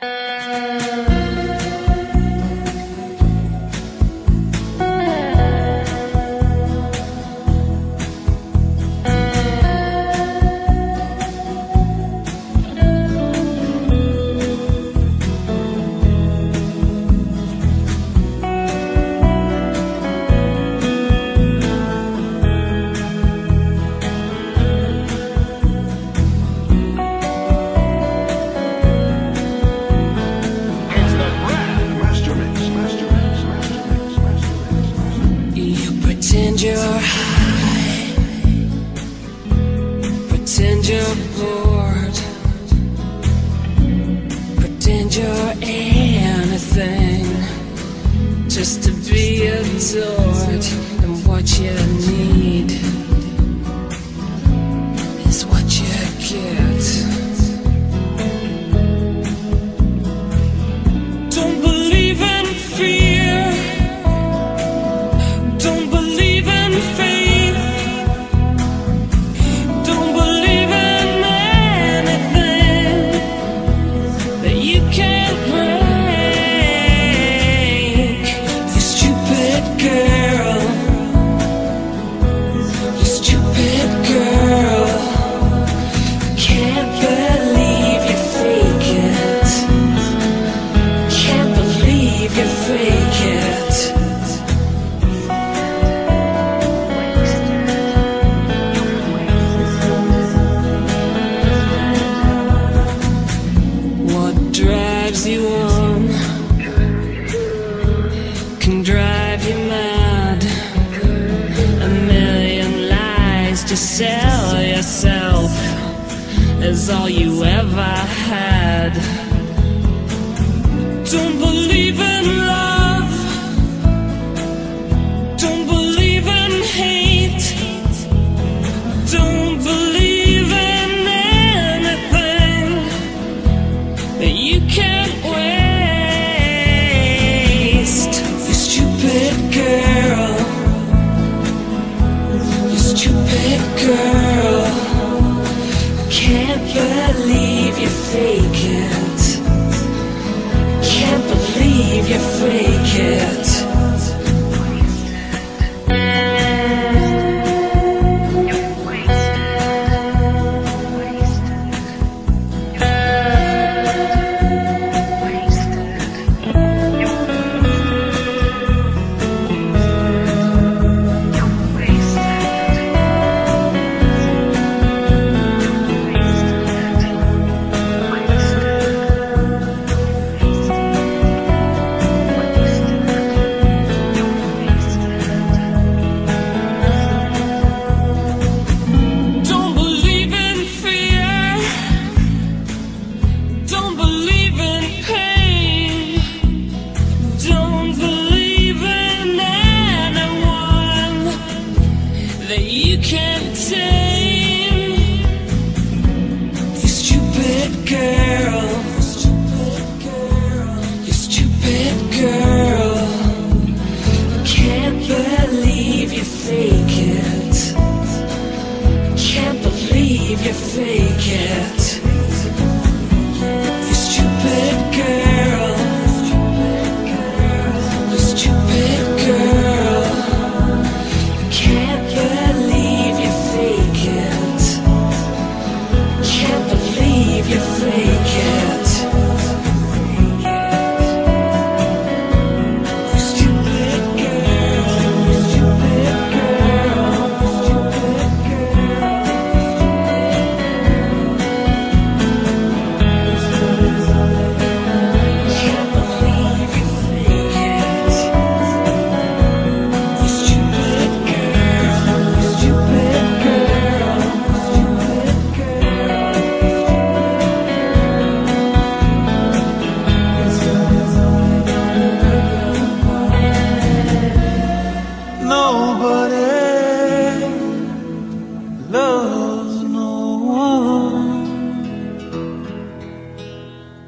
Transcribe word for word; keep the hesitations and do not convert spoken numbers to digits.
Pretend you're high, pretend you're bored, pretend you're anything, just to be adored. And what you need is what you get. Don't believe in fear, don't believe in faith, don't believe in anything that you can't break. You stupid girl, you stupid girl, can't believe you fake it, can't believe you fake it. Drives you on can drive you mad. A million lies to sell yourself is all you ever had.